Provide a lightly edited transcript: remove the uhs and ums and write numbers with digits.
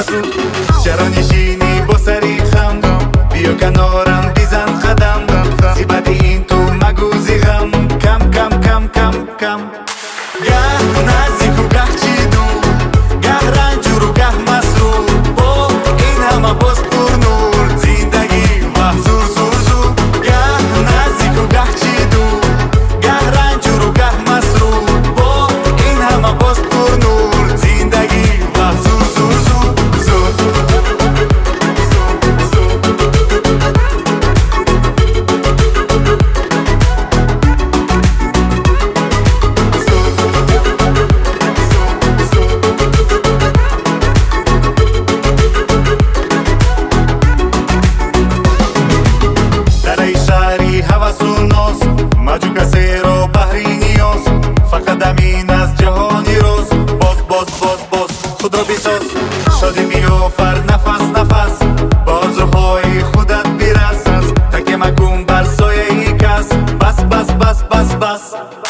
مسعود چرا نشینی با سری خم بیا کنارم بزن قدم زیبت این تو مگو زیغم کم کم کم کم کم گه نزدیک و گه چی دور گه رنجور و گه مسرور با این همه باز پر نور زندگی و زور زور زور گه نزدیک و گه چی دور گه رنجور و گه مسرور با این همه باز پر نور زندگی و زور زور زور زور مجو کسی رو بحری نیاز فقط امین از جهانی روز باز خود را بساز شادی بیافر نفس نفس بازوهای خودت برس تکه مکن بر سایه ای کس بس